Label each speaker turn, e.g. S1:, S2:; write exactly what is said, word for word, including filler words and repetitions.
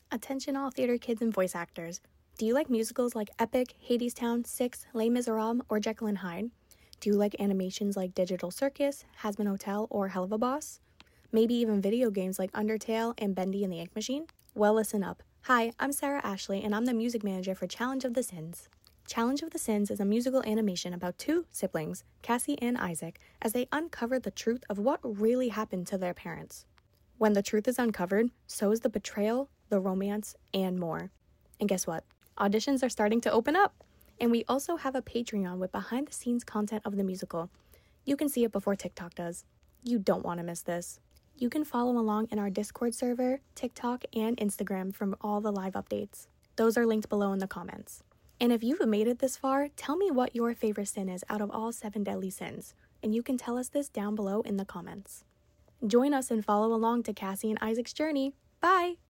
S1: Attention all theater kids and voice actors. Do you like musicals like Epic, Hadestown, Six, Les Miserables, or Jekyll and Hyde? Do you like animations like Digital Circus, Hazbin Hotel, or Hell of a Boss? Maybe even video games like Undertale and Bendy and the Ink Machine? Well, listen up. Hi, I'm Sarah Ashley, and I'm the music manager for Challenge of the Sins. Challenge of the Sins is a musical animation about two siblings, Cassie and Isaac, as they uncover the truth of what really happened to their parents. When the truth is uncovered, so is the betrayal, the romance, and more. And guess what? Auditions are starting to open up! And we also have a Patreon with behind-the-scenes content of the musical. You can see it before TikTok does. You don't want to miss this. You can follow along in our Discord server, TikTok, and Instagram from all the live updates. Those are linked below in the comments. And if you've made it this far, tell me what your favorite sin is out of all seven deadly sins. And you can tell us this down below in the comments. Join us and follow along to Cassie and Isaac's journey. Bye!